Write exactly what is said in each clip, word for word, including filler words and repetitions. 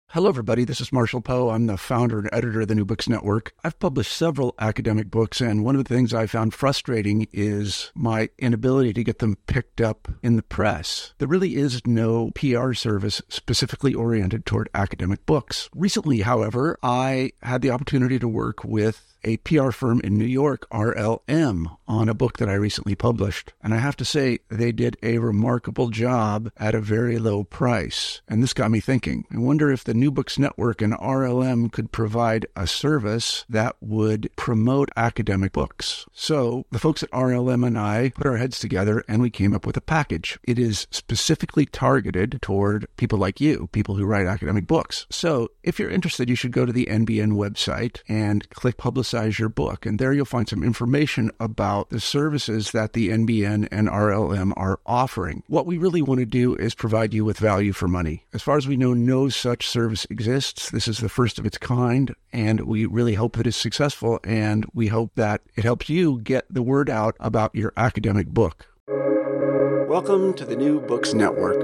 Hello, everybody. This is Marshall Poe. I'm the founder and editor of the New Books Network. I've published several academic books, and one of the things I found frustrating is my inability to get them picked up in the press. There really is no P R service specifically oriented toward academic books. Recently, however, I had the opportunity to work with a P R firm in New York, R L M, on a book that I recently published. And I have to say, they did a remarkable job at a very low price. And this got me thinking. I wonder if the New Books Network and R L M could provide a service that would promote academic books. So the folks at R L M and I put our heads together and we came up with a package. It is specifically targeted toward people like you, people who write academic books. So if you're interested, you should go to the N B N website and click Publicize your book. And there you'll find some information about the services that the N B N and R L M are offering. What we really want to do is provide you with value for money. As far as we know, no such service exists. This is the first of its kind, and we really hope that it's successful, and we hope that it helps you get the word out about your academic book. Welcome to the New Books Network.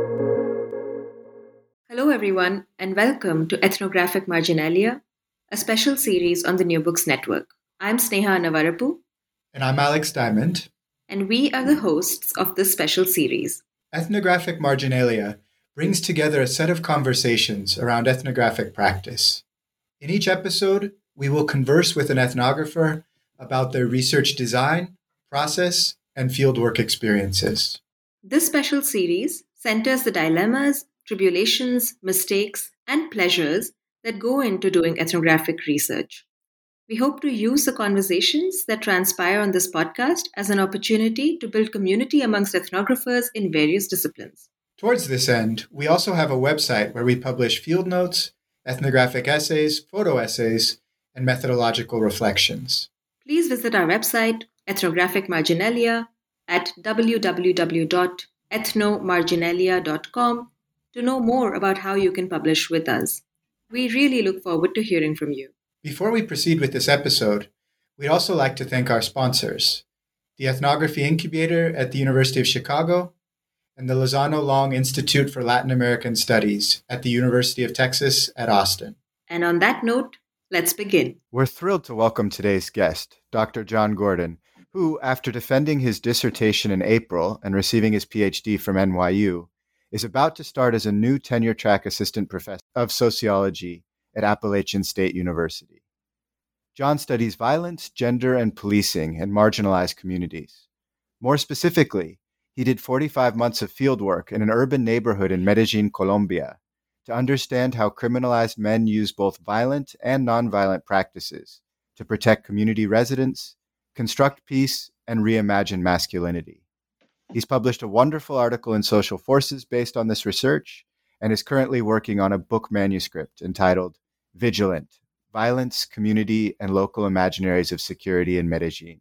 Hello, everyone, and welcome to Ethnographic Marginalia, a special series on the New Books Network. I'm Sneha Navarapu. And I'm Alex Diamond. And we are the hosts of this special series. Ethnographic Marginalia brings together a set of conversations around ethnographic practice. In each episode, we will converse with an ethnographer about their research design, process, and fieldwork experiences. This special series centers the dilemmas, tribulations, mistakes, and pleasures that go into doing ethnographic research. We hope to use the conversations that transpire on this podcast as an opportunity to build community amongst ethnographers in various disciplines. Towards this end, we also have a website where we publish field notes, ethnographic essays, photo essays, and methodological reflections. Please visit our website, Ethnographic Marginalia, at w w w dot ethno marginalia dot com to know more about how you can publish with us. We really look forward to hearing from you. Before we proceed with this episode, we'd also like to thank our sponsors, the Ethnography Incubator at the University of Chicago and the Lozano Long Institute for Latin American Studies at the University of Texas at Austin. And on that note, let's begin. We're thrilled to welcome today's guest, Doctor John Gordon, who, after defending his dissertation in April and receiving his P H D from N Y U, is about to start as a new tenure-track assistant professor of sociology at Appalachian State University. John studies violence, gender, and policing in marginalized communities. More specifically, he did forty-five months of fieldwork in an urban neighborhood in Medellin, Colombia, to understand how criminalized men use both violent and nonviolent practices to protect community residents, construct peace, and reimagine masculinity. He's published a wonderful article in Social Forces based on this research and is currently working on a book manuscript entitled Vigilant: Violence, Community, and Local Imaginaries of Security in Medellin.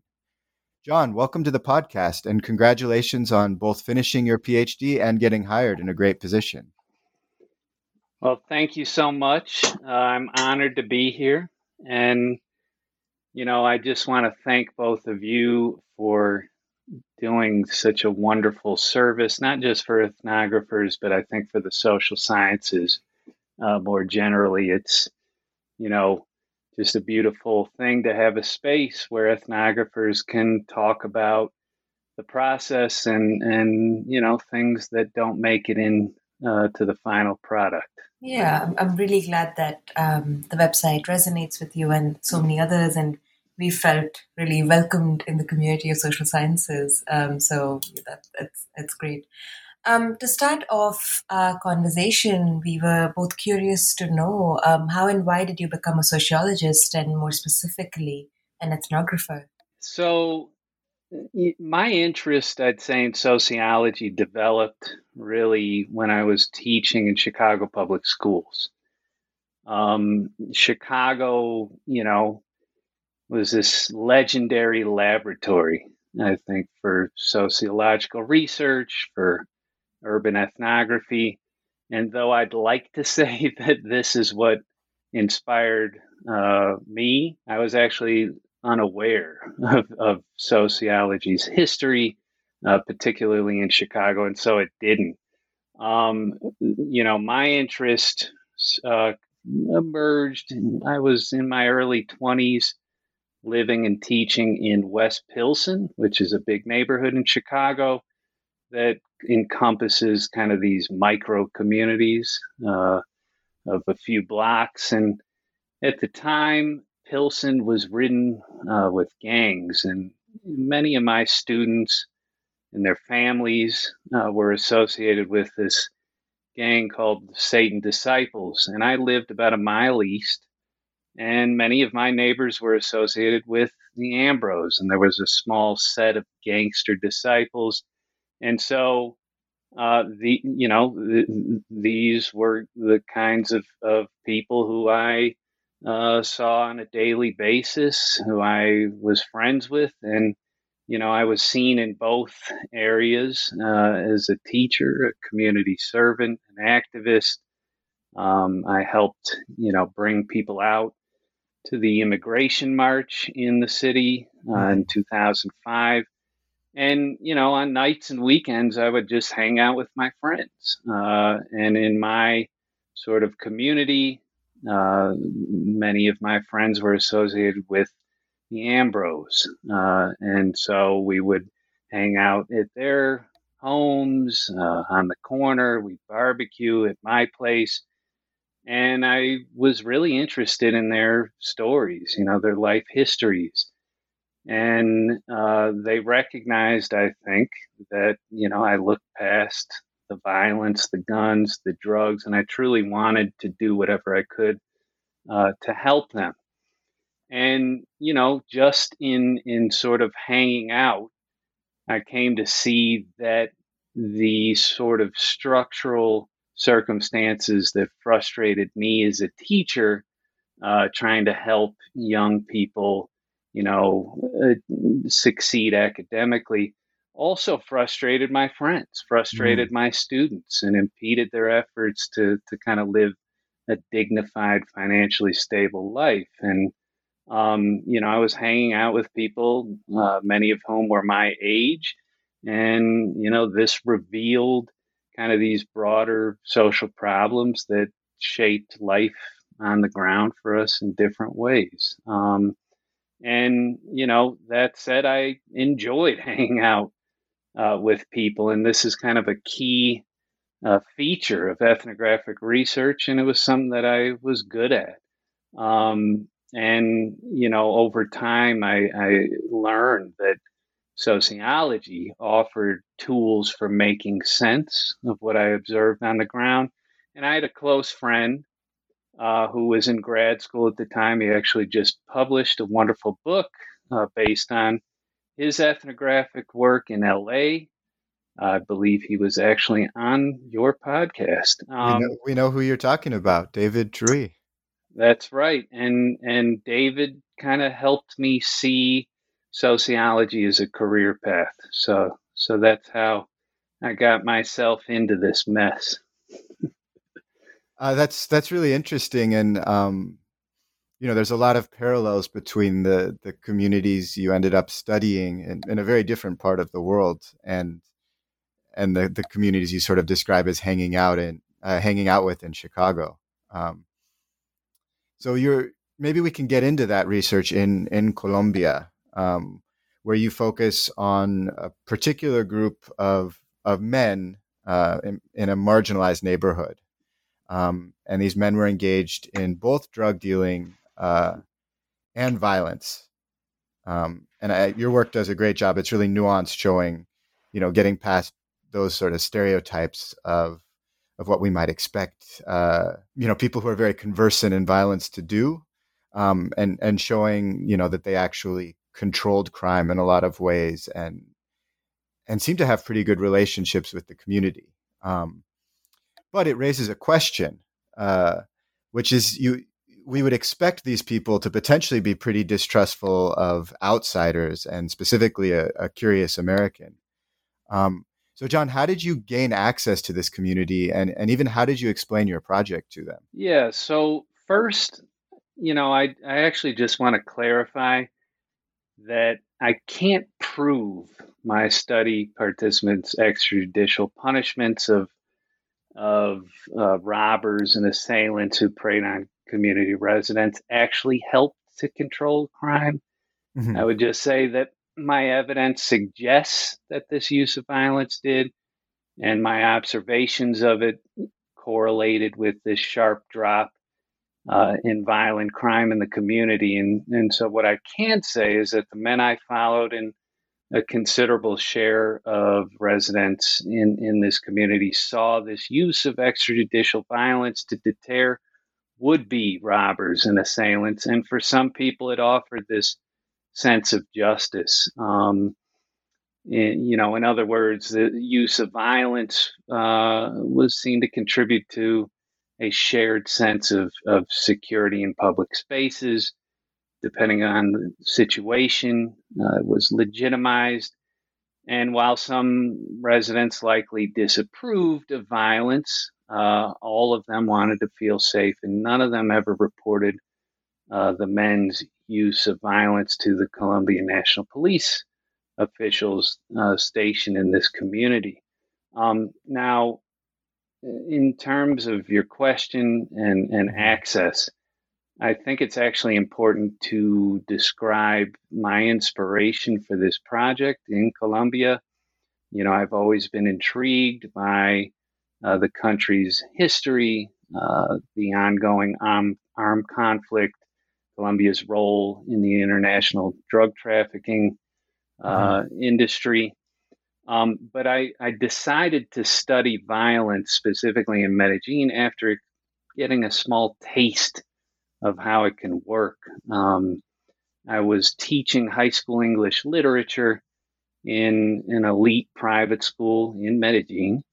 John, welcome to the podcast and congratulations on both finishing your P H D and getting hired in a great position. Well, thank you so much. Uh, I'm honored to be here. And, you know, I just want to thank both of you for doing such a wonderful service, not just for ethnographers, but I think for the social sciences uh, more generally. It's, you know, just a beautiful thing to have a space where ethnographers can talk about the process and, and you know, things that don't make it in uh, to the final product. Yeah, I'm, I'm really glad that um, the website resonates with you and so many others, and we felt really welcomed in the community of social sciences. Um, so that, that's that's great. Um, to start off our conversation, we were both curious to know um, how and why did you become a sociologist, and more specifically, an ethnographer? So my interest, I'd say, in sociology developed really when I was teaching in Chicago public schools. Um, Chicago, you know, was this legendary laboratory, I think, for sociological research, for urban ethnography. And though I'd like to say that this is what inspired uh, me, I was actually unaware of, of sociology's history, uh, particularly in Chicago, and so it didn't. Um, you know, my interest uh, emerged. I was in my early twenties living and teaching in West Pilsen, which is a big neighborhood in Chicago that encompasses kind of these micro communities uh, of a few blocks. And at the time, Pilsen was ridden uh, with gangs, and many of my students and their families uh, were associated with this gang called the Satan Disciples. And I lived about a mile east, and many of my neighbors were associated with the Ambrose, and there was a small set of gangster disciples. And so, uh, the you know, th- these were the kinds of, of people who I uh, saw on a daily basis, who I was friends with, and you know, I was seen in both areas uh, as a teacher, a community servant, an activist. Um, I helped, you know, bring people out to the immigration march in the city uh, mm-hmm. in two thousand five. And, you know, on nights and weekends, I would just hang out with my friends. Uh, and in my sort of community, uh, many of my friends were associated with the Ambrose. Uh, and so we would hang out at their homes uh, on the corner. We'd barbecue at my place. And I was really interested in their stories, you know, their life histories. And uh, they recognized, I think, that, you know, I looked past the violence, the guns, the drugs, and I truly wanted to do whatever I could uh, to help them. And, you know, just in, in sort of hanging out, I came to see that the sort of structural circumstances that frustrated me as a teacher, uh, trying to help young people, you know, uh, succeed academically, also frustrated my friends, frustrated mm. my students, and impeded their efforts to to kind of live a dignified, financially stable life. And um, you know, I was hanging out with people, uh, many of whom were my age, and you know, this revealed kind of these broader social problems that shaped life on the ground for us in different ways. Um, and, you know, that said, I enjoyed hanging out uh, with people. And this is kind of a key uh, feature of ethnographic research. And it was something that I was good at. Um, and, you know, over time, I, I learned that sociology offered tools for making sense of what I observed on the ground. And I had a close friend uh, who was in grad school at the time. He actually just published a wonderful book uh, based on his ethnographic work in L A. I believe he was actually on your podcast. Um, we, know, we know who you're talking about, David Tree. That's right. And, and David kind of helped me see sociology as a career path. So, so that's how I got myself into this mess. uh, that's, that's really interesting. And, um, you know, there's a lot of parallels between the, the communities you ended up studying in, in a very different part of the world and, and the, the communities you sort of describe as hanging out in, uh, hanging out with in Chicago. Um, so you're, maybe we can get into that research in, in Colombia. Um, where you focus on a particular group of of men uh, in, in a marginalized neighborhood. Um, and these men were engaged in both drug dealing uh, and violence. Um, and I, your work does a great job. It's really nuanced, showing, you know, getting past those sort of stereotypes of of what we might expect, uh, you know, people who are very conversant in violence to do, um, and and showing, you know, that they actually controlled crime in a lot of ways and and seem to have pretty good relationships with the community. Um, but it raises a question, uh, which is you we would expect these people to potentially be pretty distrustful of outsiders and specifically a, a curious American. Um, so, John, how did you gain access to this community, and, and even how did you explain your project to them? Yeah, so first, you know, I, I actually just want to clarify that I can't prove my study participants' extrajudicial punishments of of uh, robbers and assailants who preyed on community residents actually helped to control crime. Mm-hmm. I would just say that my evidence suggests that this use of violence did, and my observations of it correlated with this sharp drop uh, in violent crime in the community. And, and so what I can say is that the men I followed and a considerable share of residents in, in this community saw this use of extrajudicial violence to deter would-be robbers and assailants. And for some people, it offered this sense of justice. Um, in, you know, in other words, the use of violence uh, was seen to contribute to a shared sense of, of security in public spaces. Depending on the situation, uh, it was legitimized. And while some residents likely disapproved of violence, uh, all of them wanted to feel safe, and none of them ever reported uh, the men's use of violence to the Colombian National Police officials uh, stationed in this community. Um, now, in terms of your question and, and access, I think it's actually important to describe my inspiration for this project in Colombia. You know, I've always been intrigued by uh, the country's history, uh, the ongoing armed, armed conflict, Colombia's role in the international drug trafficking uh, mm-hmm. industry. Um, but I, I decided to study violence specifically in Medellin after getting a small taste of how it can work. Um, I was teaching high school English literature in an elite private school in Medellin.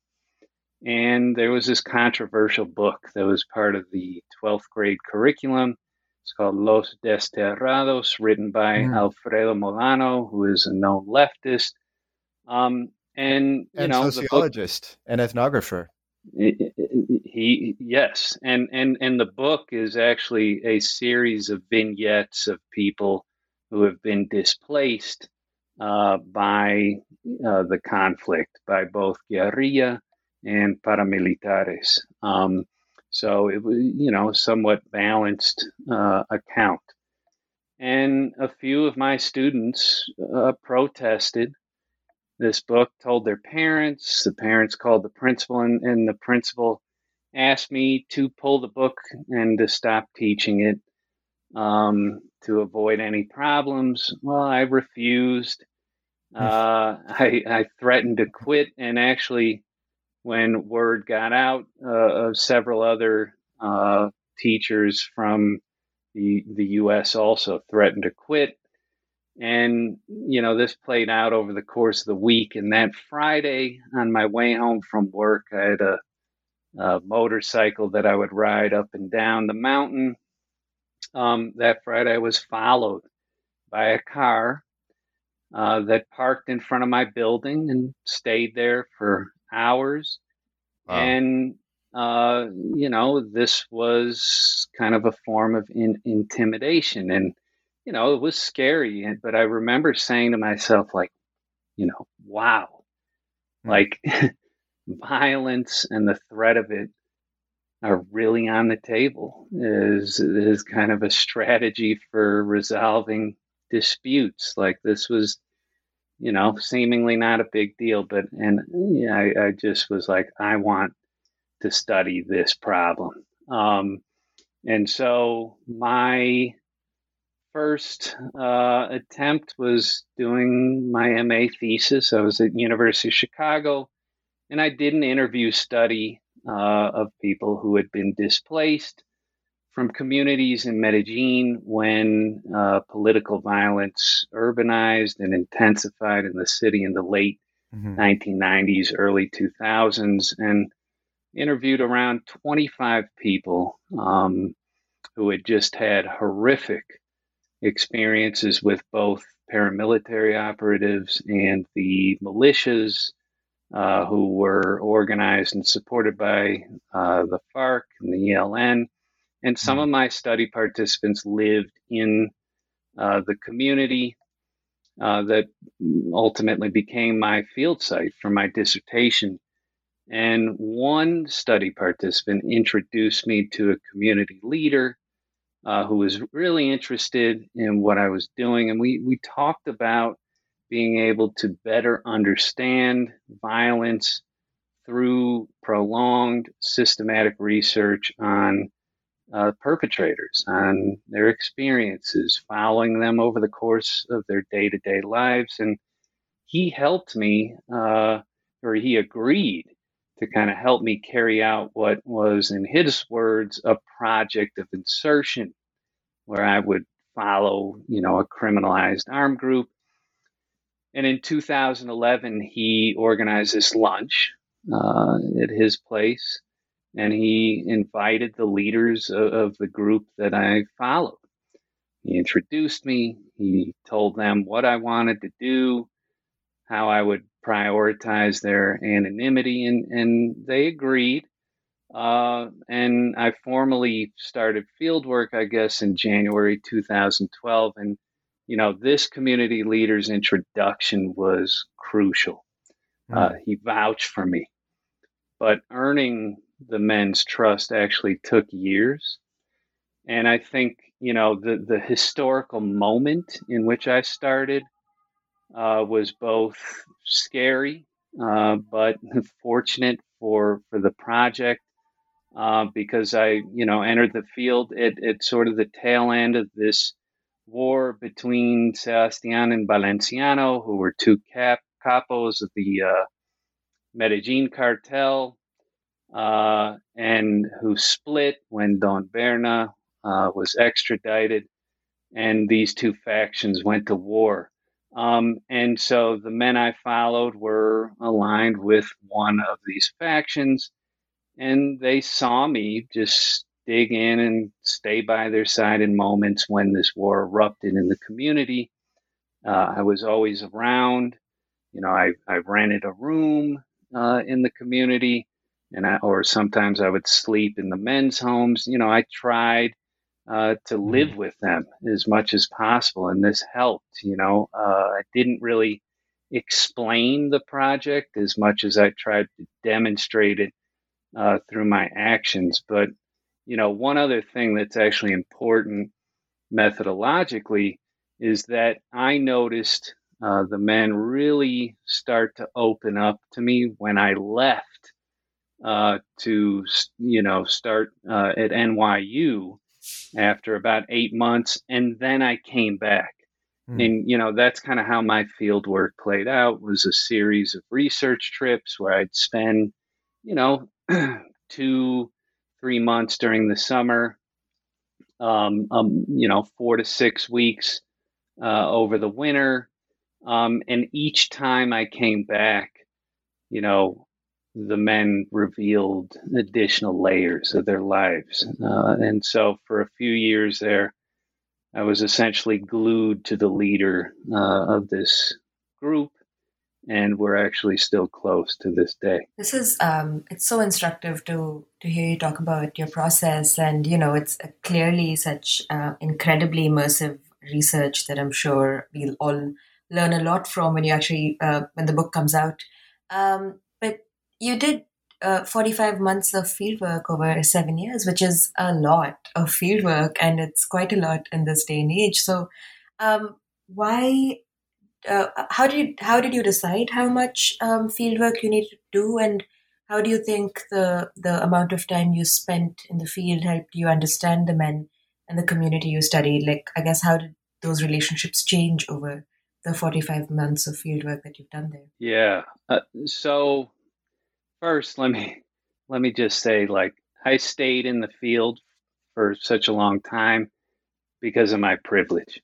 And there was this controversial book that was part of the twelfth grade curriculum. It's called Los Desterrados, written by mm. Alfredo Molano, who is a known leftist. Um, and, you and know, sociologist the book, and ethnographer. He, yes. And, and, and the book is actually a series of vignettes of people who have been displaced uh, by uh, the conflict, by both guerrilla and paramilitares. Um, so it was, you know, somewhat balanced uh, account. And a few of my students uh, protested this book, told their parents. The parents called the principal, and, and the principal asked me to pull the book and to stop teaching it um, to avoid any problems. Well, I refused. Uh, I, I threatened to quit, and actually, when word got out uh, of several other uh, teachers from the the U S also threatened to quit. And, you know, this played out over the course of the week. And that Friday, on my way home from work, I had a, a motorcycle that I would ride up and down the mountain. Um, that Friday, I was followed by a car uh, that parked in front of my building and stayed there for hours. Wow. And, uh, you know, this was kind of a form of in- intimidation. And, you know, it was scary. But I remember saying to myself, like, you know, wow, mm. like violence and the threat of it are really on the table is, is kind of a strategy for resolving disputes. Like this was, you know, seemingly not a big deal, but, and yeah, I, I just was like, I want to study this problem. Um, and so my first uh, attempt was doing my M A thesis. I was at University of Chicago, and I did an interview study uh, of people who had been displaced from communities in Medellin when uh, political violence urbanized and intensified in the city in the late mm-hmm. nineteen nineties, early two thousands, and interviewed around twenty-five people um, who had just had horrific experiences with both paramilitary operatives and the militias uh, who were organized and supported by uh, the FARC and the E L N. And some mm-hmm. of my study participants lived in uh, the community uh, that ultimately became my field site for my dissertation. And one study participant introduced me to a community leader uh, who was really interested in what I was doing. And we, we talked about being able to better understand violence through prolonged systematic research on uh, perpetrators, on their experiences, following them over the course of their day-to-day lives. And he helped me, uh, or he agreed to kind of help me carry out what was, in his words, a project of insertion, where I would follow, you know, a criminalized armed group. And in two thousand eleven, he organized this lunch uh, at his place, and he invited the leaders of, of the group that I followed. He introduced me. He told them what I wanted to do, how I would prioritize their anonymity, and, and they agreed. Uh, and I formally started fieldwork, I guess, in January two thousand twelve. And, you know, this community leader's introduction was crucial. Mm. Uh, he vouched for me. But earning the men's trust actually took years. And I think, you know, the, the historical moment in which I started uh, was both scary, uh, but fortunate for, for the project. Uh, because I, you know, entered the field at, at sort of the tail end of this war between Sebastián and Valenciano, who were two cap- capos of the uh, Medellin cartel, uh, and who split when Don Berna uh, was extradited, and these two factions went to war. Um, and so the men I followed were aligned with one of these factions. And they saw me just dig in and stay by their side in moments when this war erupted in the community. Uh, I was always around. You know, I, I rented a room uh, in the community, and I, or sometimes I would sleep in the men's homes. You know, I tried uh, to live with them as much as possible, and this helped. You know, uh, I didn't really explain the project as much as I tried to demonstrate it Uh, through my actions. But, you know, one other thing that's actually important methodologically is that I noticed uh, the men really start to open up to me when I left uh, to, you know, start uh, at N Y U after about eight months. And then I came back. Mm. And, you know, that's kind of how my field work played out, was a series of research trips where I'd spend, you know, two, three months during the summer, um, um, you know, four to six weeks uh, over the winter. Um, and each time I came back, you know, the men revealed additional layers of their lives. Uh, and so for a few years there, I was essentially glued to the leader uh, of this group. And we're actually still close to this day. This is, um, it's so instructive to to hear you talk about your process. And, you know, it's clearly such uh, incredibly immersive research that I'm sure we'll all learn a lot from when you actually, uh, when the book comes out. Um, but you did uh, forty-five months of fieldwork over seven years, which is a lot of fieldwork, and it's quite a lot in this day and age. So um, why... Uh, how did you, how did you decide how much um, fieldwork you need to do, and how do you think the the amount of time you spent in the field helped you understand the men and the community you studied? Like, I guess, how did those relationships change over the forty-five months of fieldwork that you've done there? Yeah. Uh, so first, let me let me just say, like, I stayed in the field for such a long time because of my privilege.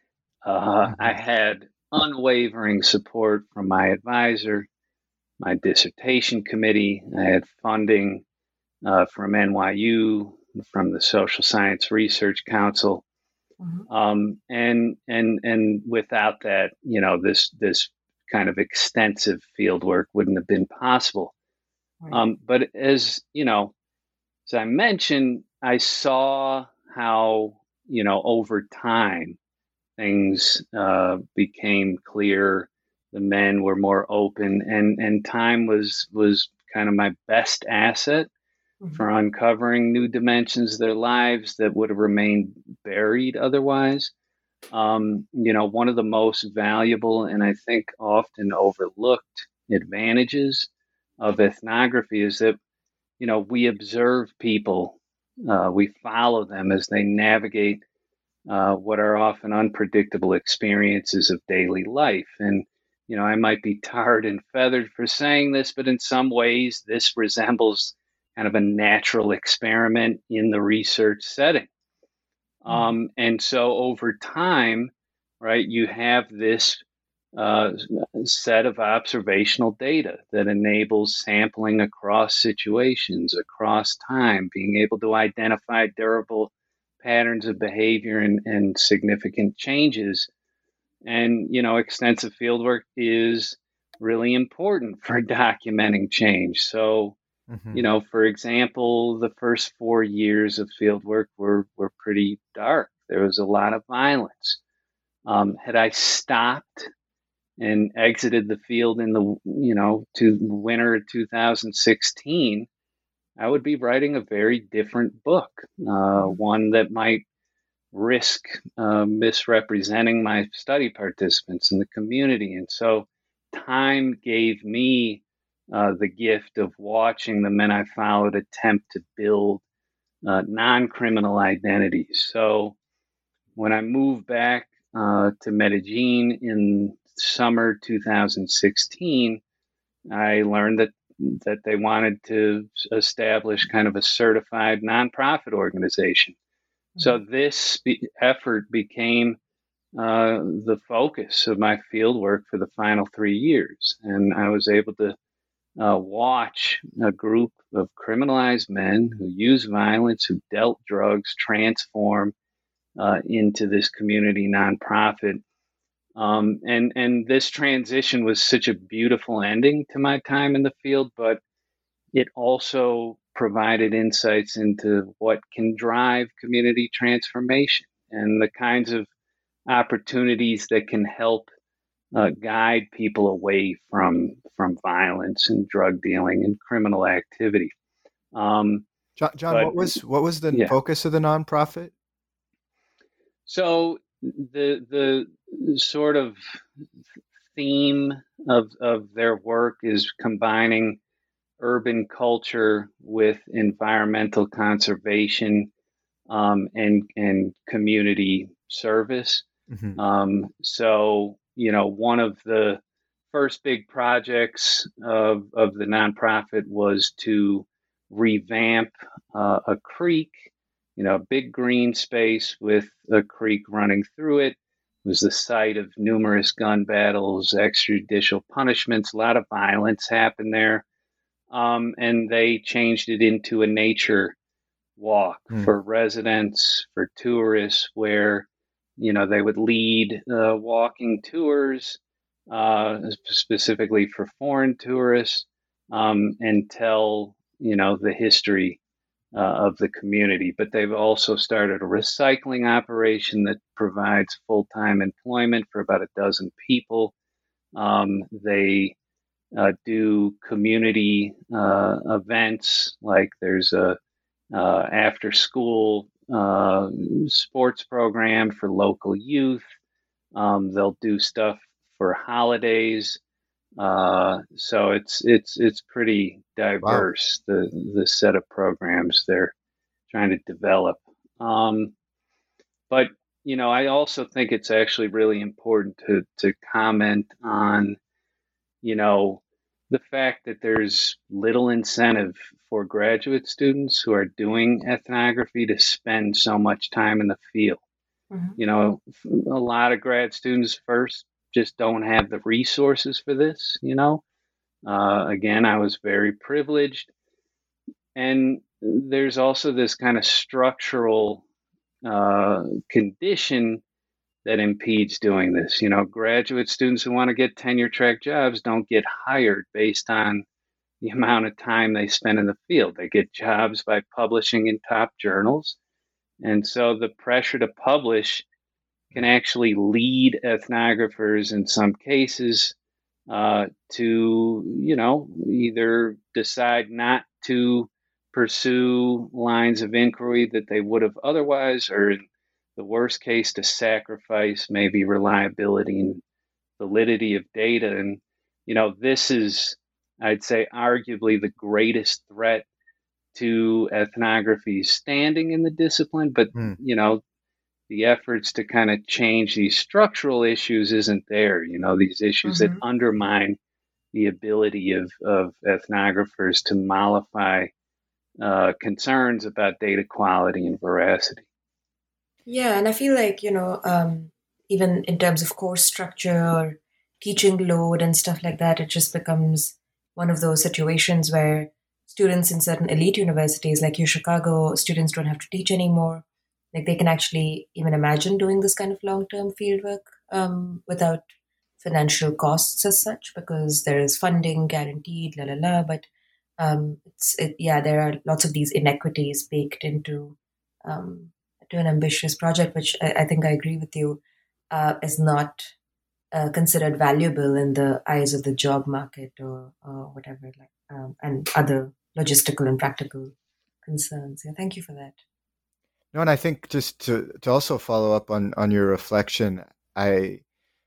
Uh, mm-hmm. I had unwavering support from my advisor, my dissertation committee. I had funding uh, from N Y U, from the Social Science Research Council, mm-hmm. um, and and and without that, you know, this this kind of extensive field work wouldn't have been possible. Right. Um, but as you know, as I mentioned, I saw how, you know, over time, things uh, became clear. The men were more open, and, and time was was kind of my best asset mm-hmm. for uncovering new dimensions of their lives that would have remained buried otherwise. Um, you know, one of the most valuable and I think often overlooked advantages of ethnography is that, you know, we observe people, uh, we follow them as they navigate uh, what are often unpredictable experiences of daily life. And, you know, I might be tarred and feathered for saying this, but in some ways, this resembles kind of a natural experiment in the research setting. Mm-hmm. Um, and so over time, right, you have this uh, set of observational data that enables sampling across situations, across time, being able to identify durable patterns of behavior and, and significant changes. And, you know, extensive fieldwork is really important for documenting change. So, mm-hmm. you know, for example, the first four years of fieldwork were, were pretty dark. There was a lot of violence. Um, had I stopped and exited the field in the, you know, to winter of two thousand sixteen, I would be writing a very different book, uh, one that might risk uh, misrepresenting my study participants in the community. And so time gave me uh, the gift of watching the men I followed attempt to build uh, non-criminal identities. So when I moved back uh, to Medellin in summer two thousand sixteen, I learned that that they wanted to establish kind of a certified nonprofit organization. Mm-hmm. So this be- effort became uh, the focus of my fieldwork for the final three years. And I was able to uh, watch a group of criminalized men who use violence, who dealt drugs, transform uh, into this community nonprofit. Um, and, and this transition was such a beautiful ending to my time in the field, but it also provided insights into what can drive community transformation and the kinds of opportunities that can help uh, guide people away from, from violence and drug dealing and criminal activity. Um, John, John but, what was what was the yeah. focus of the nonprofit? So the the sort of theme of of their work is combining urban culture with environmental conservation um, and and community service. Mm-hmm. Um, so you know, one of the first big projects of of the nonprofit was to revamp uh, a creek. You know, a big green space with a creek running through it. It was the site of numerous gun battles, extrajudicial punishments, a lot of violence happened there. Um, and they changed it into a nature walk mm. for residents, for tourists, where, you know, they would lead uh, walking tours, uh, specifically for foreign tourists, um, and tell, you know, the history Uh, of the community. But they've also started a recycling operation that provides full-time employment for about a dozen people. Um, they uh, do community uh, events, like there's a uh, after-school uh, sports program for local youth. Um, they'll do stuff for holidays. Uh, so it's it's it's pretty diverse, wow. the the set of programs they're trying to develop. Um, but you know, I also think it's actually really important to to comment on, you know, the fact that there's little incentive for graduate students who are doing ethnography to spend so much time in the field. Mm-hmm. You know, a lot of grad students first just don't have the resources for this, you know. Uh, again, I was very privileged. And there's also this kind of structural uh, condition that impedes doing this. You know, graduate students who want to get tenure track jobs don't get hired based on the amount of time they spend in the field. They get jobs by publishing in top journals. And so the pressure to publish can actually lead ethnographers in some cases uh, to, you know, either decide not to pursue lines of inquiry that they would have otherwise, or in the worst case, to sacrifice maybe reliability and validity of data. And, you know, this is, I'd say, arguably the greatest threat to ethnography's standing in the discipline. But, Mm. you know, the efforts to kind of change these structural issues isn't there. You know, these issues Mm-hmm. that undermine the ability of, of ethnographers to mollify uh, concerns about data quality and veracity. Yeah, and I feel like, you know, um, even in terms of course structure or teaching load and stuff like that, it just becomes one of those situations where students in certain elite universities, like U Chicago, students don't have to teach anymore. Like they can actually even imagine doing this kind of long-term fieldwork um, without financial costs as such, because there is funding guaranteed, la la la. But um, it's it, yeah, there are lots of these inequities baked into um, to an ambitious project, which I, I think I agree with you, uh, is not uh, considered valuable in the eyes of the job market or, or whatever, like um, and other logistical and practical concerns. Yeah, thank you for that. No, and I think just to to also follow up on on your reflection, I,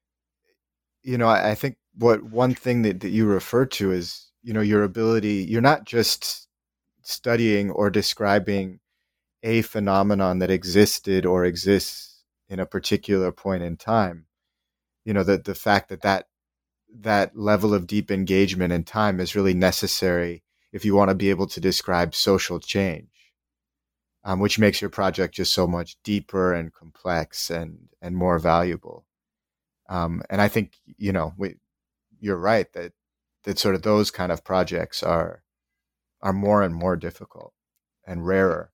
you know, I, I think what one thing that, that you refer to is, you know, your ability, you're not just studying or describing a phenomenon that existed or exists in a particular point in time. You know, that the fact that, that that level of deep engagement in time is really necessary if you want to be able to describe social change. Um, which makes your project just so much deeper and complex and, and more valuable. Um, and I think, you know, we, you're right that, that sort of those kind of projects are, are more and more difficult and rarer.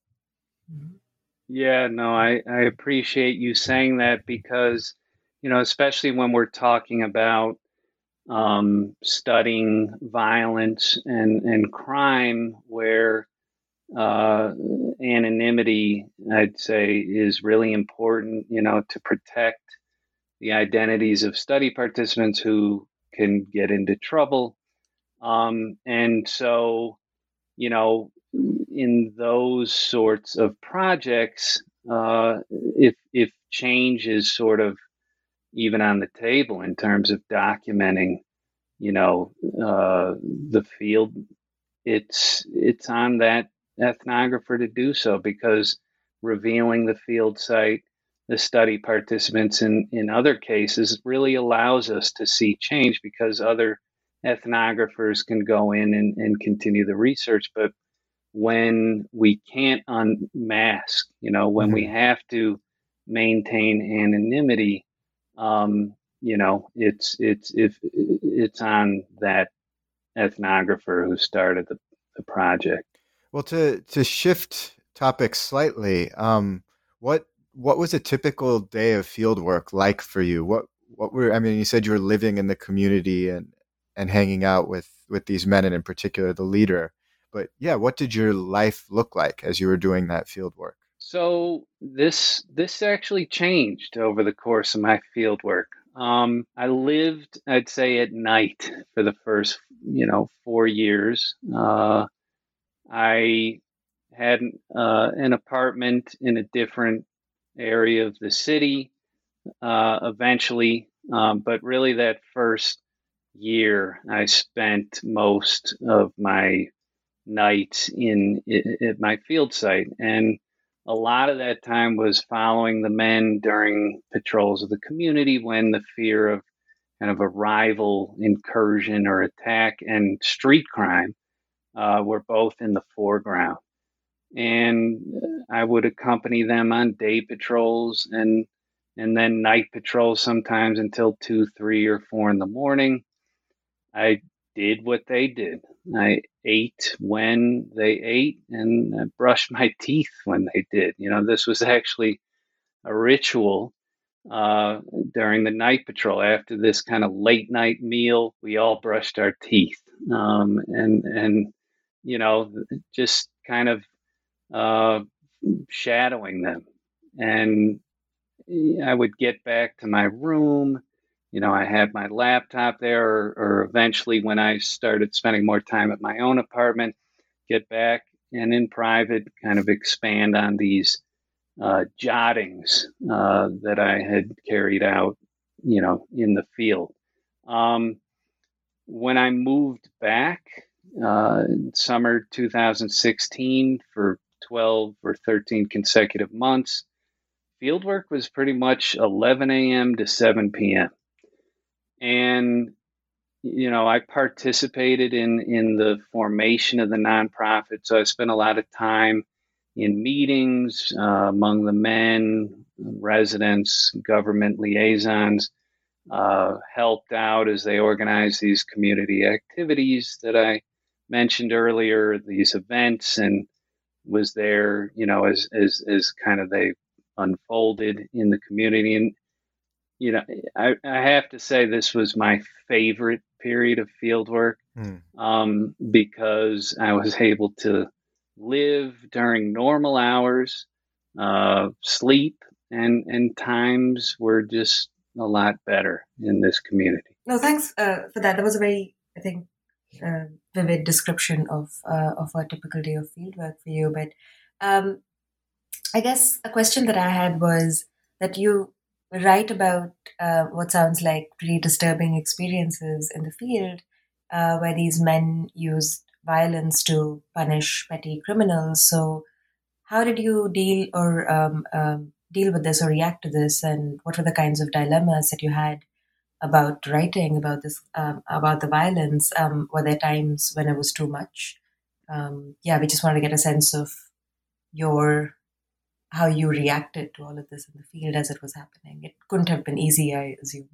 Yeah, no, I, I appreciate you saying that because, you know, especially when we're talking about um, studying violence and, and crime, where uh, anonymity, I'd say, is really important, you know, to protect the identities of study participants who can get into trouble. Um, and so, you know, in those sorts of projects, uh, if if change is sort of even on the table in terms of documenting, you know, uh, the field, it's it's on that ethnographer to do so, because revealing the field site, the study participants in, in other cases really allows us to see change, because other ethnographers can go in and, and continue the research. But when we can't unmask, you know, when mm-hmm. we have to maintain anonymity, um, you know, it's it's if it's on that ethnographer who started the, the project. Well, to to shift topics slightly, um, what what was a typical day of field work like for you? What what were I mean, you said you were living in the community and and hanging out with with these men, and in particular the leader. But yeah, what did your life look like as you were doing that field work? So this this actually changed over the course of my field work. Um, I lived, I'd say, at night for the first, you know, four years. Uh, I had uh, an apartment in a different area of the city uh, eventually, um, but really that first year, I spent most of my nights in at my field site, and a lot of that time was following the men during patrols of the community when the fear of kind of a rival incursion or attack and street crime uh, were both in the foreground. And I would accompany them on day patrols and and then night patrols sometimes until two, three, or four in the morning. I did what they did. I ate when they ate, and I brushed my teeth when they did. You know, this was actually a ritual uh, during the night patrol. After this kind of late night meal, we all brushed our teeth, um, and and you know, just kind of uh, shadowing them. And I would get back to my room, you know, I had my laptop there, or, or eventually when I started spending more time at my own apartment, get back and in private kind of expand on these uh, jottings uh, that I had carried out, you know, in the field. Um, when I moved back uh, in summer two thousand sixteen for twelve or thirteen consecutive months, fieldwork was pretty much eleven a.m. to seven p.m. And, you know, I participated in, in the formation of the nonprofit. So I spent a lot of time in meetings uh, among the men, residents, government liaisons, uh, helped out as they organized these community activities that I mentioned earlier, these events, and was there, you know, as, as, as kind of they unfolded in the community. And, you know, I, I have to say this was my favorite period of field work mm. um, because I was able to live during normal hours, uh, sleep, and, and times were just a lot better in this community. No, thanks uh, for that. That was a very, I think, uh, vivid description of uh, of a typical day of fieldwork for you. But um, I guess a question that I had was that you write about uh, what sounds like pretty disturbing experiences in the field, uh, where these men used violence to punish petty criminals. So, how did you deal or um, um, deal with this or react to this, and what were the kinds of dilemmas that you had about writing about this, um, about the violence? Um, were there times when it was too much? Um, yeah, we just wanted to get a sense of your how you reacted to all of this in the field as it was happening. It couldn't have been easy, I assume.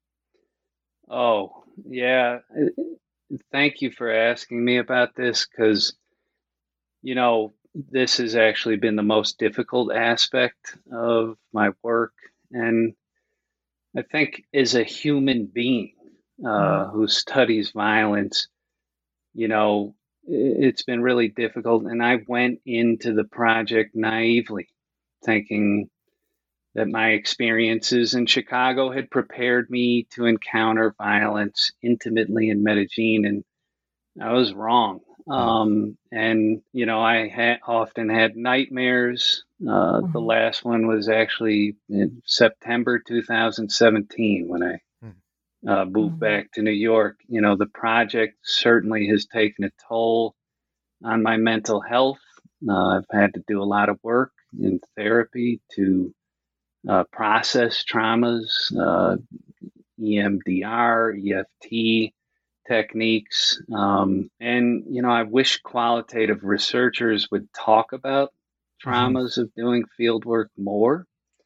Oh, yeah. Thank you for asking me about this, because, you know, this has actually been the most difficult aspect of my work. And I think as a human being uh, mm. who studies violence, you know, it's been really difficult. And I went into the project naively, thinking that my experiences in Chicago had prepared me to encounter violence intimately in Medellin, and I was wrong. Um, and, you know, I ha- often had nightmares. Uh, mm-hmm. The last one was actually in September two thousand seventeen when I uh, moved mm-hmm. back to New York. You know, the project certainly has taken a toll on my mental health. Uh, I've had to do a lot of work in therapy to uh, process traumas, uh, E M D R, E F T techniques. Um, and, you know, I wish qualitative researchers would talk about traumas mm-hmm. of doing field work more.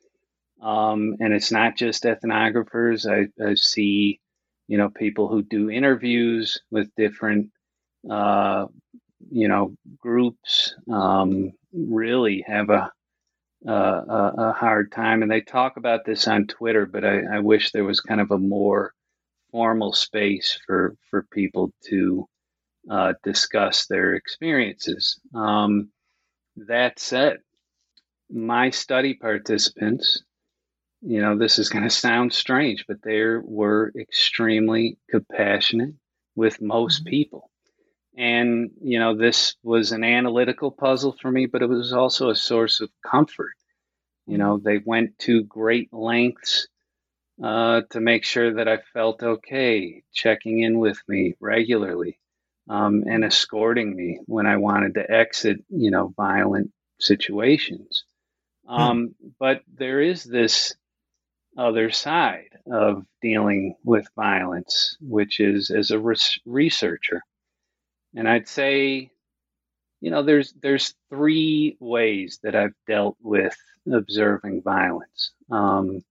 Um, and it's not just ethnographers. I, I see, you know, people who do interviews with different, uh, you know, groups um, really have a, a, a hard time. And they talk about this on Twitter, but I, I wish there was kind of a more formal space for, for people to uh, discuss their experiences. Um, that said, my study participants, you know, this is going to sound strange, but they were extremely compassionate with most people. And, you know, this was an analytical puzzle for me, but it was also a source of comfort. You know, they went to great lengths uh, to make sure that I felt okay, checking in with me regularly, um, and escorting me when I wanted to exit, you know, violent situations. Um, hmm. But there is this other side of dealing with violence, which is as a res- researcher. And I'd say, you know, there's there's three ways that I've dealt with observing violence. Um,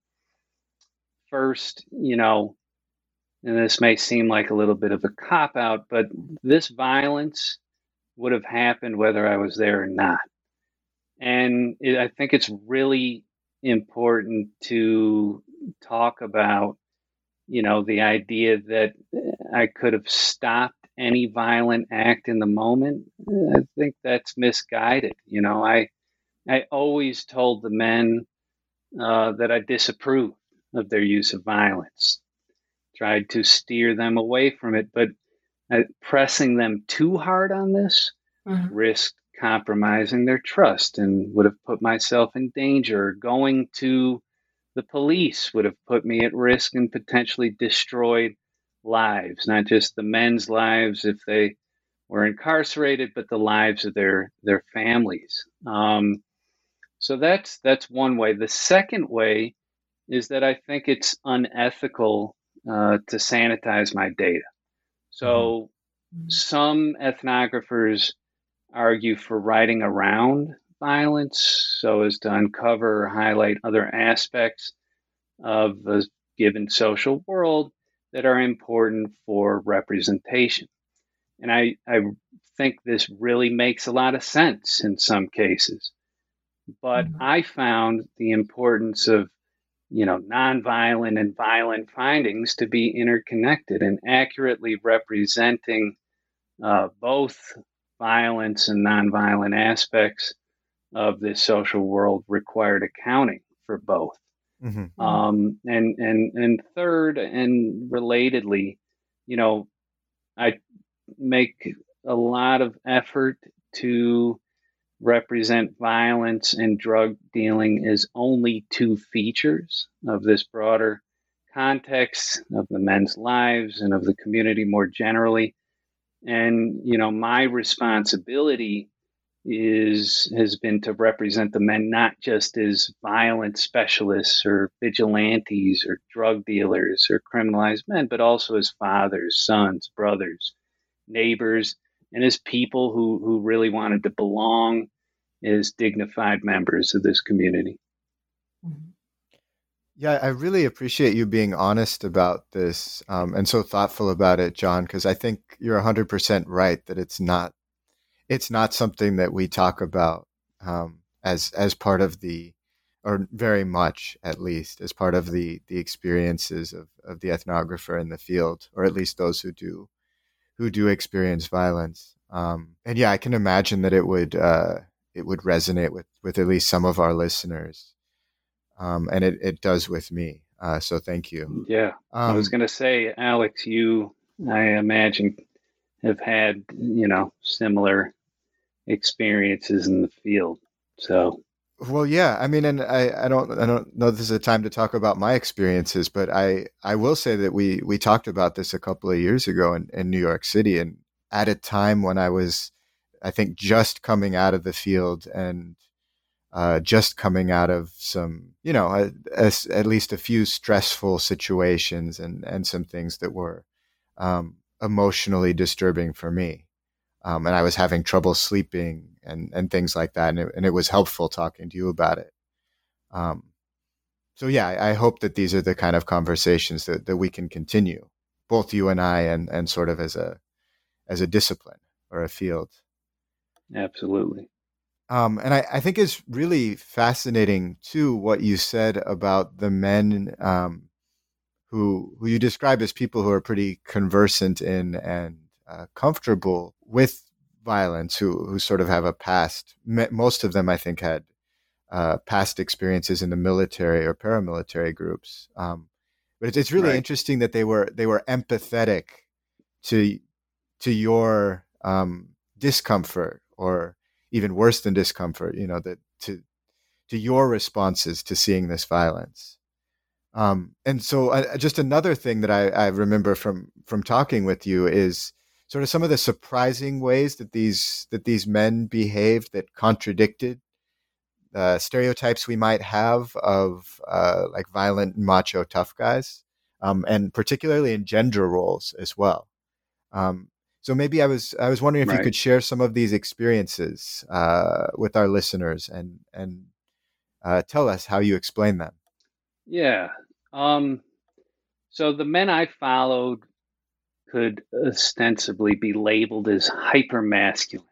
first, you know, and this may seem like a little bit of a cop-out, but this violence would have happened whether I was there or not. And it, I think it's really important to talk about, you know, the idea that I could have stopped any violent act in the moment. I think that's misguided. You know, I I always told the men uh, that I disapproved of their use of violence. tried to steer them away from it. But uh, pressing them too hard on this mm-hmm. risked compromising their trust and would have put myself in danger. Going to the police would have put me at risk and potentially destroyed lives, not just the men's lives if they were incarcerated, but the lives of their their families. Um, so that's that's one way. The second way is that I think it's unethical uh, to sanitize my data. So mm-hmm. some ethnographers argue for writing around violence so as to uncover or highlight other aspects of a given social world that are important for representation. And I, I think this really makes a lot of sense in some cases. But mm-hmm. I found the importance of, you know, nonviolent and violent findings to be interconnected, and accurately representing uh, both violence and nonviolent aspects of this social world required accounting for both. Mm-hmm. Um, and and and third, and relatedly, you know, I make a lot of effort to represent violence and drug dealing as only two features of this broader context of the men's lives and of the community more generally. And, you know, my responsibility is has been to represent the men not just as violent specialists or vigilantes or drug dealers or criminalized men, but also as fathers, sons, brothers, neighbors, and as people who, who really wanted to belong as dignified members of this community. Yeah, I really appreciate you being honest about this um, and so thoughtful about it, John, because I think you're one hundred percent right that it's not it's not something that we talk about um, as as part of the, or very much at least, as part of the the experiences of, of the ethnographer in the field, or at least those who do who do experience violence. Um, and yeah, I can imagine that it would uh, it would resonate with, with at least some of our listeners. Um, and it, it does with me. Uh, so thank you. Yeah. Um, I was going to say, Alex, you, I imagine, have had, you know, similar experiences in the field. So. Well, yeah, I mean, and I, I don't, I don't know this is a time to talk about my experiences, but I, I will say that we, we talked about this a couple of years ago in, in New York City, and at a time when I was, I think, just coming out of the field and uh, just coming out of some, you know, a, a, at least a few stressful situations and, and some things that were um, emotionally disturbing for me. Um, and I was having trouble sleeping and, and things like that. And it, and it was helpful talking to you about it. Um, so, yeah, I, I hope that these are the kind of conversations that, that we can continue, both you and I, and, and sort of as a as a discipline or a field. Absolutely. Um, and I, I think it's really fascinating, too, what you said about the men um, who who you describe as people who are pretty conversant in and uh, comfortable with violence, who who sort of have a past. Most of them, I think, had uh, past experiences in the military or paramilitary groups. Um, but it's, it's really right. interesting that they were they were empathetic to to your um, discomfort, or even worse than discomfort, you know, that to to your responses to seeing this violence. Um, and so uh, just another thing that I, I remember from from talking with you is sort of some of the surprising ways that these that these men behaved that contradicted uh, stereotypes we might have of uh, like violent macho tough guys, um, and particularly in gender roles as well. Um, So maybe I was I was wondering if right. you could share some of these experiences uh, with our listeners and and uh, tell us how you explain them. Yeah. Um, so the men I followed could ostensibly be labeled as hypermasculine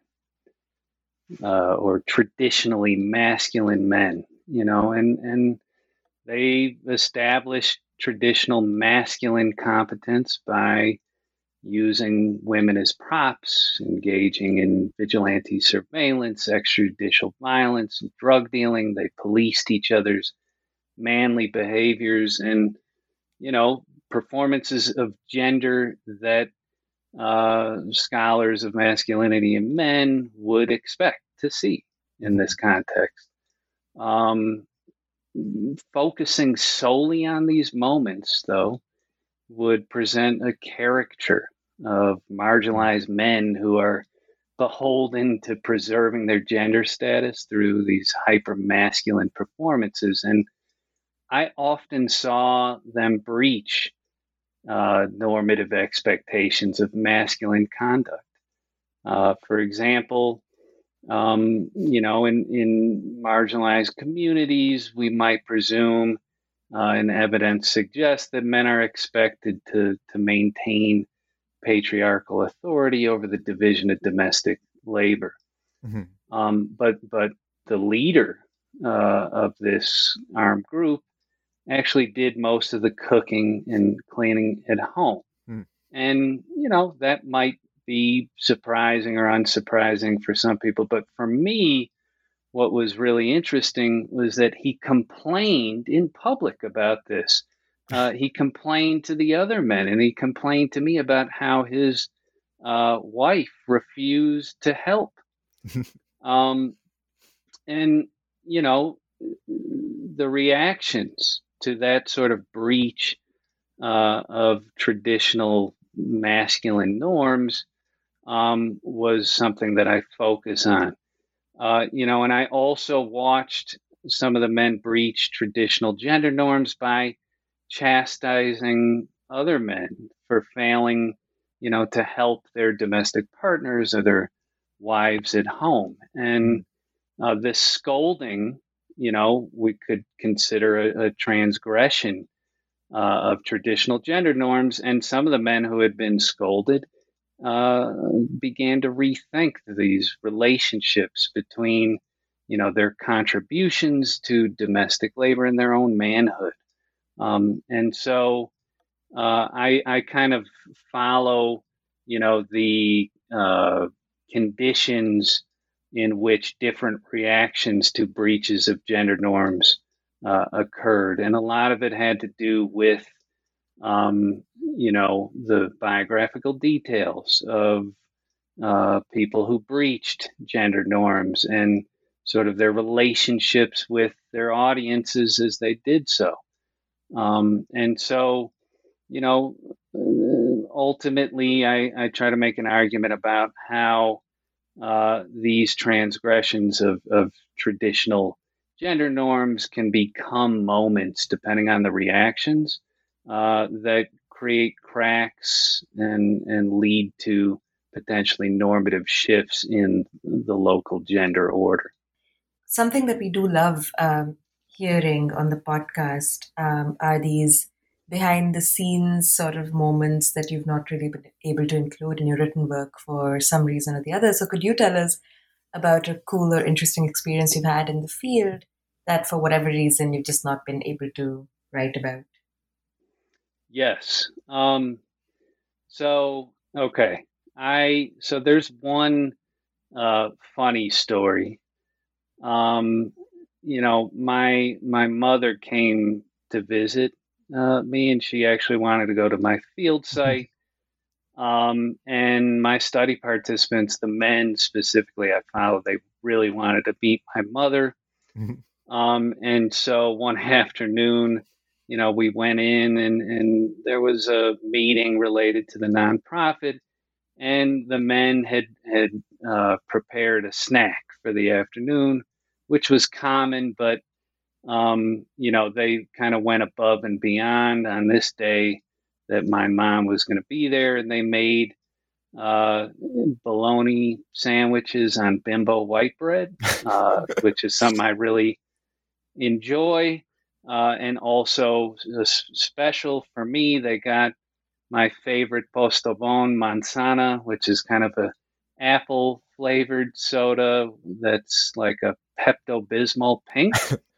uh, or traditionally masculine men, you know, and and they established traditional masculine competence by using women as props, engaging in vigilante surveillance, extrajudicial violence, and drug dealing. They policed each other's manly behaviors and, you know, performances of gender that uh, scholars of masculinity and men would expect to see in this context. Um, focusing solely on these moments, though, would present a caricature of marginalized men who are beholden to preserving their gender status through these hyper-masculine performances. And I often saw them breach uh, normative expectations of masculine conduct. Uh, for example, um, you know, in, in marginalized communities, we might presume, uh, and evidence suggests that men are expected to, to maintain patriarchal authority over the division of domestic labor. Mm-hmm. Um, but but the leader uh, of this armed group actually did most of the cooking and cleaning at home. Mm. And, you know, that might be surprising or unsurprising for some people. But for me, what was really interesting was that he complained in public about this. Uh, he complained to the other men, and he complained to me about how his uh, wife refused to help. um, and, you know, the reactions to that sort of breach uh, of traditional masculine norms um, was something that I focus on. Uh, you know, and I also watched some of the men breach traditional gender norms by chastising other men for failing, you know, to help their domestic partners or their wives at home. And uh, this scolding, you know, we could consider a, a transgression uh, of traditional gender norms. And some of the men who had been scolded uh, began to rethink these relationships between, you know, their contributions to domestic labor and their own manhood. Um, and so uh, I, I kind of follow, you know, the uh, conditions in which different reactions to breaches of gender norms uh, occurred. And a lot of it had to do with, um, you know, the biographical details of uh, people who breached gender norms and sort of their relationships with their audiences as they did so. Um, and so, you know, ultimately, I, I try to make an argument about how uh, these transgressions of, of traditional gender norms can become moments, depending on the reactions, uh, that create cracks and, and lead to potentially normative shifts in the local gender order. Something that we do love um, hearing on the podcast um, are these behind the scenes sort of moments that you've not really been able to include in your written work for some reason or the other. So could you tell us about a cool or interesting experience you've had in the field that for whatever reason you've just not been able to write about? Yes. Um, so, okay. I, so there's one uh, funny story. Um, you know, my, my mother came to visit uh, me, and she actually wanted to go to my field site. Um, and my study participants, the men specifically I followed, they really wanted to meet my mother. Mm-hmm. Um, and so one afternoon, you know, we went in and, and there was a meeting related to the nonprofit, and the men had, had uh, prepared a snack for the afternoon, which was common, but, um, you know, they kind of went above and beyond on this day that my mom was going to be there, and they made uh, bologna sandwiches on Bimbo white bread, uh, which is something I really enjoy. Uh, and also uh, special for me, they got my favorite Postobon Manzana, which is kind of a apple flavored soda that's like a Pepto-Bismol pink.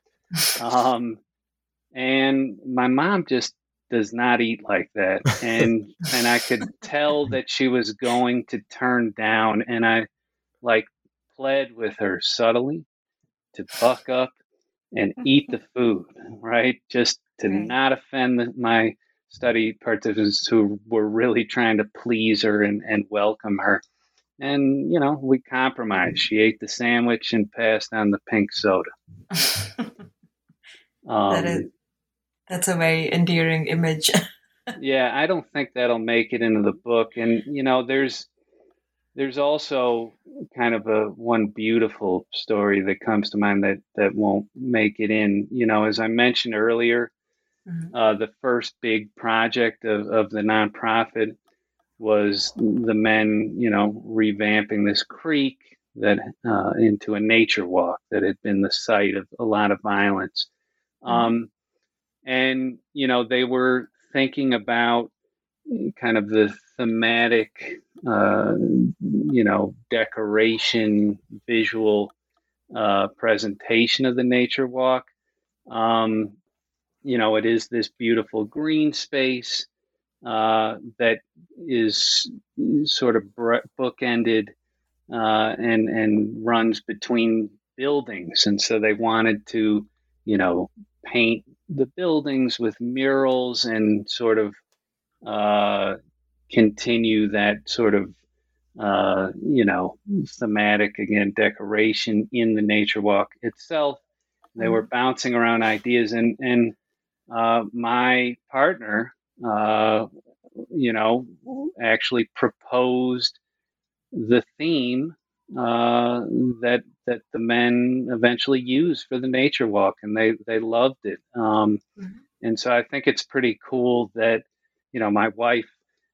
um, and my mom just does not eat like that. And and I could tell that she was going to turn down, and I like pled with her subtly to buck up and eat the food, right? Just to not offend the, my study participants who were really trying to please her and, and welcome her. And, you know, we compromised. She ate the sandwich and passed on the pink soda. um, that is, that's a very endearing image. Yeah, I don't think that'll make it into the book. And, you know, there's there's also kind of a one beautiful story that comes to mind that, that won't make it in. You know, as I mentioned earlier, mm-hmm. uh, the first big project of, of the nonprofit was the men, you know, revamping this creek that uh, into a nature walk that had been the site of a lot of violence. Mm-hmm. Um, and, you know, they were thinking about kind of the thematic, uh, you know, decoration, visual uh, presentation of the nature walk. Um, you know, it is this beautiful green space uh, that is sort of bookended uh, and and runs between buildings, and so they wanted to, you know, paint the buildings with murals and sort of uh, continue that sort of, uh, you know, thematic, again, decoration in the nature walk itself. They were bouncing around ideas, and, and uh, my partner, uh, you know, actually proposed the theme uh, that that the men eventually used for the nature walk, and they, they loved it. Um, mm-hmm. And so I think it's pretty cool that, you know, my wife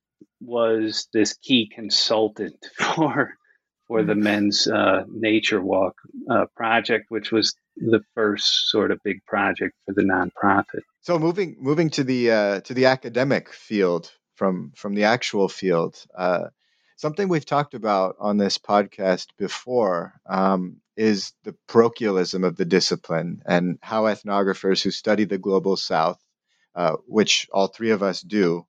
was this key consultant for for the men's uh, nature walk uh, project, which was the first sort of big project for the nonprofit. So moving moving to the uh, to the academic field from from the actual field, uh, something we've talked about on this podcast before um, is the parochialism of the discipline and how ethnographers who study the global South, uh, which all three of us do,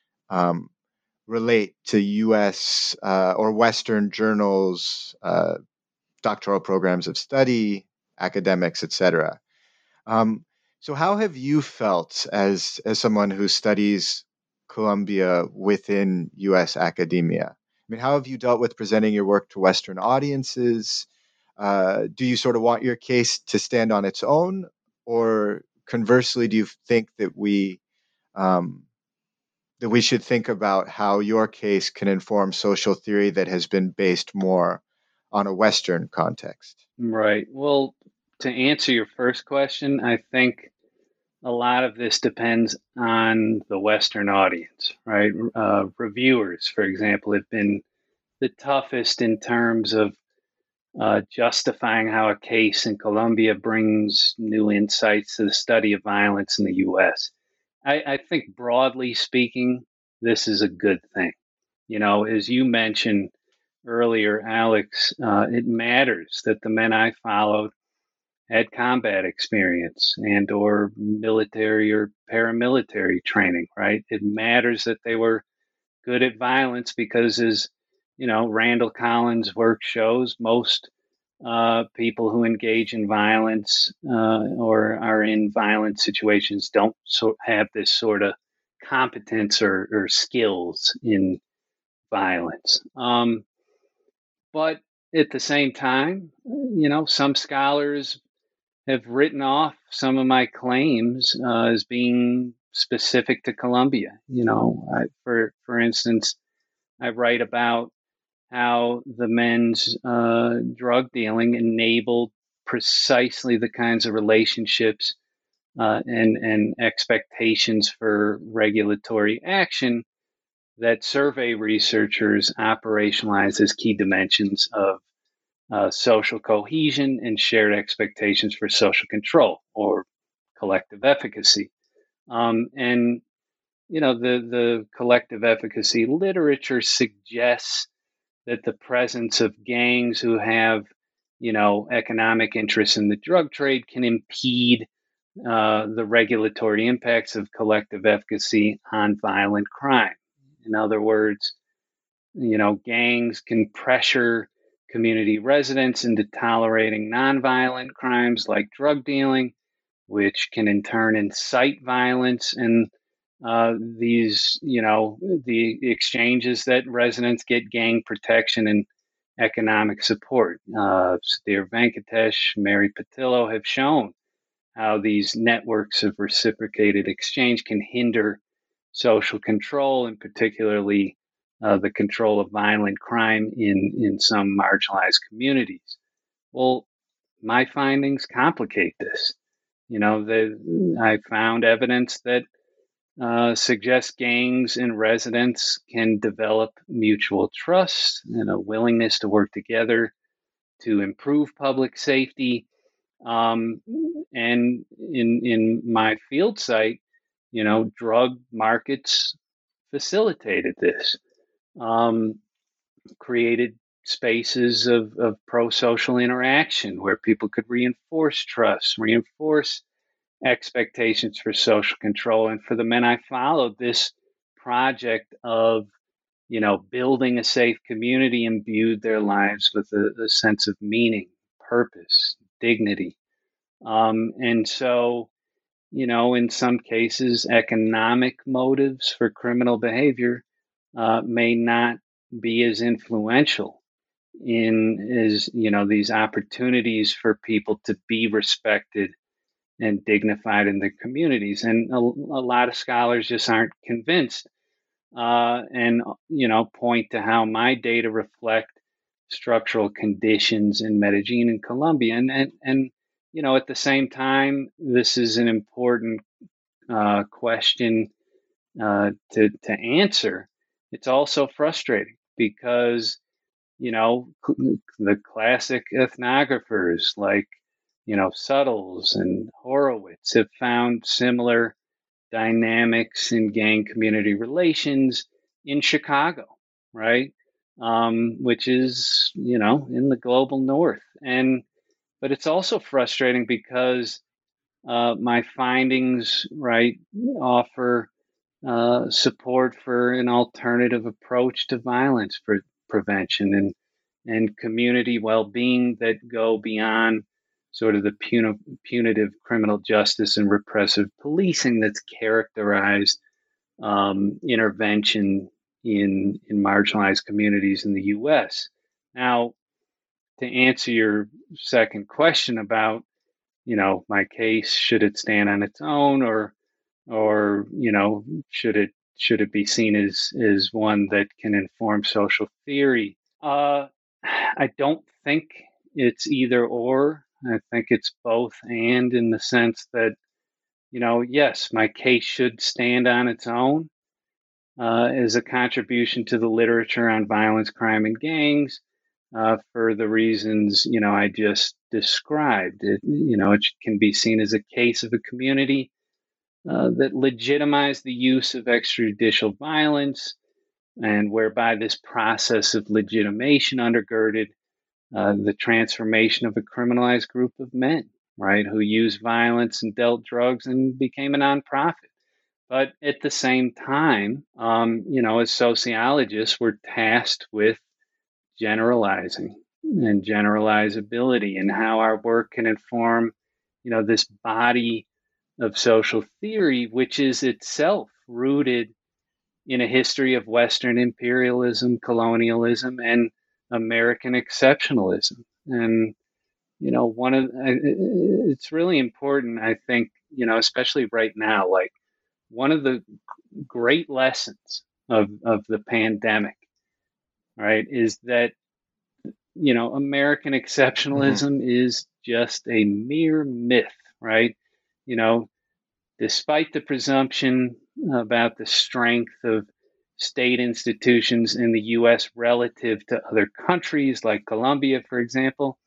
um, relate to U S uh, or Western journals, uh, doctoral programs of study, academics, et cetera. Um, so how have you felt as as someone who studies Colombia within U S academia? I mean, how have you dealt with presenting your work to Western audiences? Uh, do you sort of want your case to stand on its own? Or conversely, do you think that we um, that we should think about how your case can inform social theory that has been based more on a Western context? Right. Well, to answer your first question, I think a lot of this depends on the Western audience, right? Uh, reviewers, for example, have been the toughest in terms of uh, justifying how a case in Colombia brings new insights to the study of violence in the U S. I, I think broadly speaking, this is a good thing. You know, as you mentioned earlier, Alex, uh, it matters that the men I followed had combat experience and or military or paramilitary training, right? It matters that they were good at violence because, as you know, Randall Collins' work shows, most uh, people who engage in violence uh, or are in violent situations don't so have this sort of competence or, or skills in violence. Um, but at the same time, you know, some scholars have written off some of my claims uh, as being specific to Colombia. You know, I, for for instance, I write about how the men's uh, drug dealing enabled precisely the kinds of relationships uh, and and expectations for regulatory action that survey researchers operationalize as key dimensions of uh, social cohesion and shared expectations for social control or collective efficacy. Um, and, you know, the, the collective efficacy literature suggests that the presence of gangs who have, you know, economic interests in the drug trade can impede uh, the regulatory impacts of collective efficacy on violent crime. In other words, you know, gangs can pressure community residents into tolerating nonviolent crimes like drug dealing, which can in turn incite violence. And uh, these, you know, the exchanges that residents get gang protection and economic support. Uh, Sudhir Venkatesh, Mary Patillo have shown how these networks of reciprocated exchange can hinder social control, and particularly uh, the control of violent crime in, in some marginalized communities. Well, my findings complicate this. You know, the, I found evidence that uh, suggests gangs and residents can develop mutual trust and a willingness to work together to improve public safety. Um, and in in my field site, you know, drug markets facilitated this, um, created spaces of, of pro-social interaction where people could reinforce trust, reinforce expectations for social control. And for the men I followed, this project of, you know, building a safe community imbued their lives with a, a sense of meaning, purpose, dignity. Um, and so, you know, in some cases, economic motives for criminal behavior uh, may not be as influential in as, you know, these opportunities for people to be respected and dignified in their communities. And a, a lot of scholars just aren't convinced, uh, and, you know, point to how my data reflect structural conditions in Medellin and Colombia. And, and, and you know, at the same time, this is an important uh, question uh, to, to answer. It's also frustrating because, you know, the classic ethnographers like, you know, Suttles and Horowitz have found similar dynamics in gang community relations in Chicago, right? Um, which is, you know, in the global north. And, but it's also frustrating because uh, my findings, right, offer uh, support for an alternative approach to violence for prevention and and community well-being that go beyond sort of the puni- punitive criminal justice and repressive policing that's characterized um, intervention in in marginalized communities in the U S. Now, to answer your second question about, you know, my case, should it stand on its own, or or you know, should it should it be seen as as one that can inform social theory? Uh, I don't think it's either or. I think it's both and, in the sense that, you know, yes, my case should stand on its own uh, as a contribution to the literature on violence, crime, and gangs uh, for the reasons, you know, I just described. It, you know, it can be seen as a case of a community uh, that legitimized the use of extrajudicial violence, and whereby this process of legitimation undergirded uh, the transformation of a criminalized group of men, right, who used violence and dealt drugs and became a nonprofit. But at the same time, um, you know, as sociologists, we're tasked with generalizing and generalizability, and how our work can inform, you know, this body of social theory, which is itself rooted in a history of Western imperialism, colonialism, and American exceptionalism. And, you know, one of it's really important, I think, you know, especially right now, like one of the great lessons of, of the pandemic, right, is that, you know, American exceptionalism mm-hmm. is just a mere myth, right? You know, despite the presumption about the strength of state institutions in the U S relative to other countries like Colombia, for example,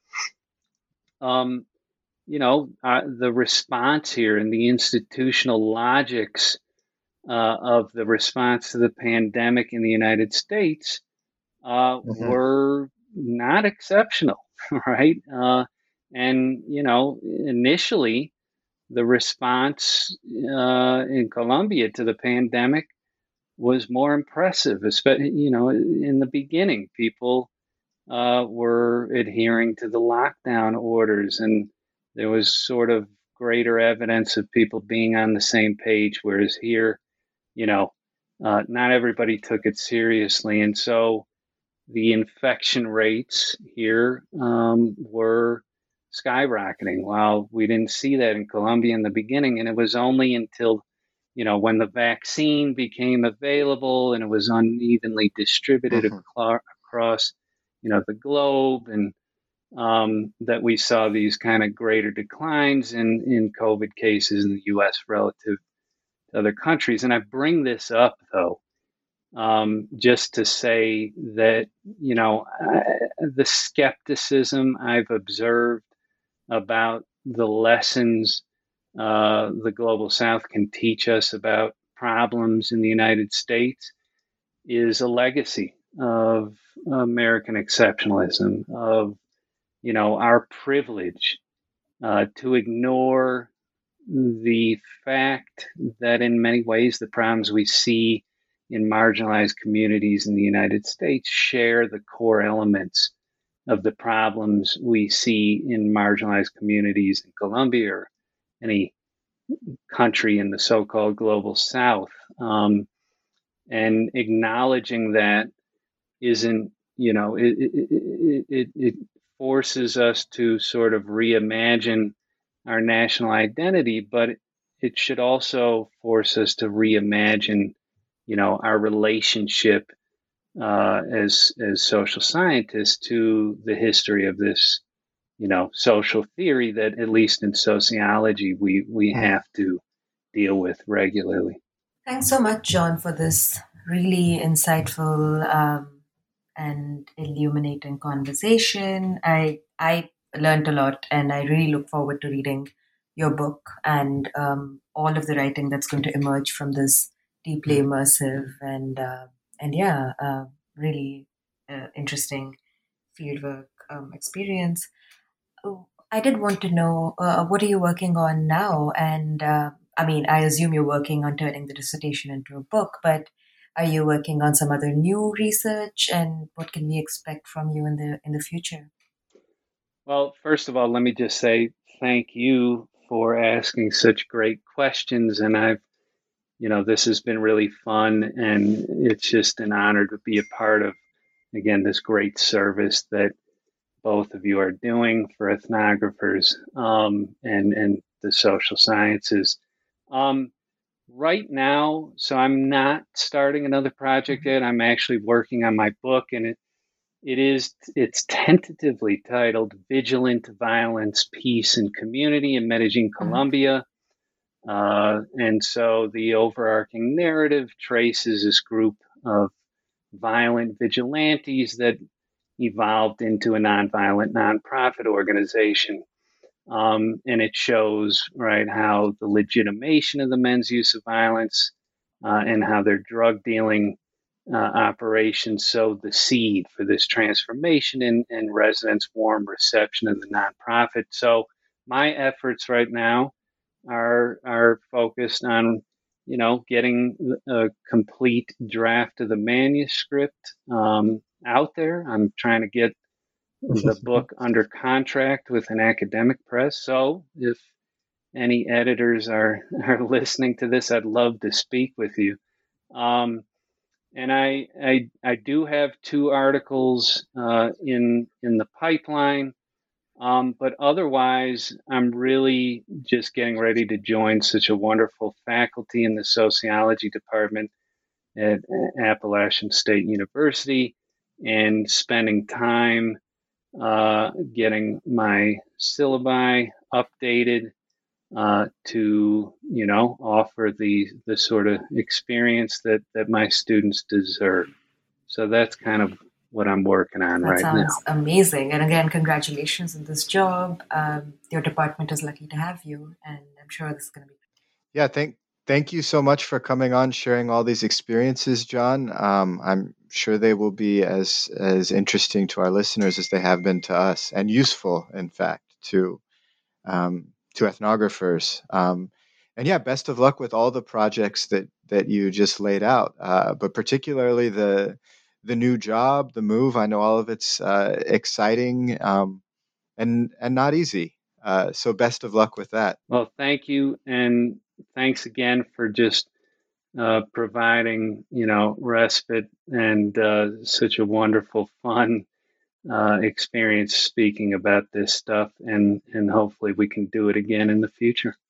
um, you know, uh, the response here and the institutional logics uh, of the response to the pandemic in the United States uh, mm-hmm. were not exceptional, right? Uh, and, you know, initially, the response uh, in Colombia to the pandemic was more impressive, especially, you know, in the beginning, people uh, were adhering to the lockdown orders, and there was sort of greater evidence of people being on the same page, whereas here, you know, uh, not everybody took it seriously. And so the infection rates here um, were skyrocketing. Well, we didn't see that in Colombia in the beginning. And it was only until, you know, when the vaccine became available and it was unevenly distributed Mm-hmm. aclo- across, you know, the globe, and um, that we saw these kind of greater declines in, in COVID cases in the U S relative to other countries. And I bring this up, though, um, just to say that, you know, I, the skepticism I've observed about the lessons uh, the Global South can teach us about problems in the United States is a legacy of American exceptionalism, of, you know, our privilege uh, to ignore the fact that in many ways the problems we see in marginalized communities in the United States share the core elements of the problems we see in marginalized communities in Colombia or any country in the so-called global South. Um, and acknowledging that isn't, you know, it, it, it, it forces us to sort of reimagine our national identity, but it should also force us to reimagine, you know, our relationship uh, as as social scientists to the history of this, you know, social theory that, at least in sociology, we we have to deal with regularly. Thanks so much, John, for this really insightful um, and illuminating conversation. I I learned a lot, and I really look forward to reading your book and um, all of the writing that's going to emerge from this deeply immersive and uh, and yeah, uh, really uh, interesting fieldwork um, experience. Oh, I did want to know uh, what are you working on now? And uh, I mean, I assume you're working on turning the dissertation into a book, but are you working on some other new research? And what can we expect from you in the in the future? Well, first of all, let me just say thank you for asking such great questions. And I've, you know, this has been really fun, and it's just an honor to be a part of, again, this great service that both of you are doing for ethnographers um, and, and the social sciences. Um, right now, so I'm not starting another project yet. I'm actually working on my book, and it It is, it's tentatively titled Vigilant Violence, Peace, and Community in Medellin, Colombia. Uh, and so the overarching narrative traces this group of violent vigilantes that evolved into a nonviolent nonprofit organization. Um, and it shows, right, how the legitimation of the men's use of violence uh, and how their drug dealing uh, operations sowed the seed for this transformation and, and residents' warm reception of the nonprofit. So my efforts right now are are focused on, you know, getting a complete draft of the manuscript um, out there. I'm trying to get the book under contract with an academic press. So if any editors are, are listening to this, I'd love to speak with you. Um, and I, I I do have two articles uh, in in the pipeline, um, but otherwise, I'm really just getting ready to join such a wonderful faculty in the sociology department at Appalachian State University, and spending time uh, getting my syllabi updated uh, to, you know, offer the the sort of experience that that my students deserve. So that's kind of what I'm working on That right now. sounds amazing. And again, congratulations on this job. Um, your department is lucky to have you, and I'm sure this is going to be. Yeah, thank thank you so much for coming on, sharing all these experiences, John. Um, I'm sure they will be as as interesting to our listeners as they have been to us, and useful, in fact, to um, to ethnographers. Um, and yeah, best of luck with all the projects that that you just laid out, uh, but particularly the the new job, the move. I know all of it's uh, exciting um, and and not easy. Uh, so best of luck with that. Well, thank you, and thanks again for just uh, providing, you know, respite and uh, such a wonderful, fun uh, experience speaking about this stuff. And, and hopefully we can do it again in the future.